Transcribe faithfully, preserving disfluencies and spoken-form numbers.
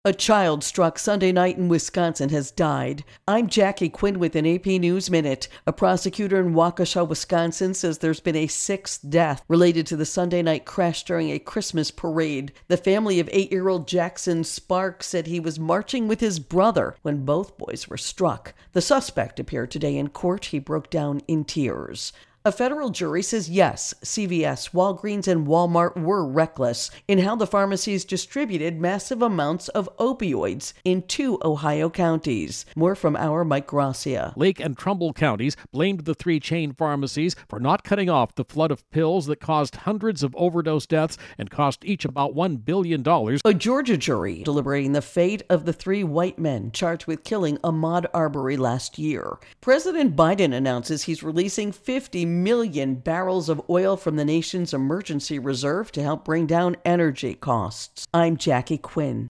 A child struck Sunday night in Wisconsin has died. I'm Jackie Quinn with an A P News Minute. A prosecutor in Waukesha, Wisconsin says there's been a sixth death related to the Sunday night crash during a Christmas parade. The family of eight-year-old Jackson Sparks said he was marching with his brother when both boys were struck. The suspect appeared today in court. He broke down in tears. A federal jury says yes, C V S, Walgreens, and Walmart were reckless in how the pharmacies distributed massive amounts of opioids in two Ohio counties. More from our Mike Gracia. Lake and Trumbull counties blamed the three chain pharmacies for not cutting off the flood of pills that caused hundreds of overdose deaths and cost each about one billion dollars. A Georgia jury deliberating the fate of the three white men charged with killing Ahmaud Arbery last year. President Biden announces he's releasing fifty million barrels of oil from the nation's emergency reserve to help bring down energy costs. I'm Jackie Quinn.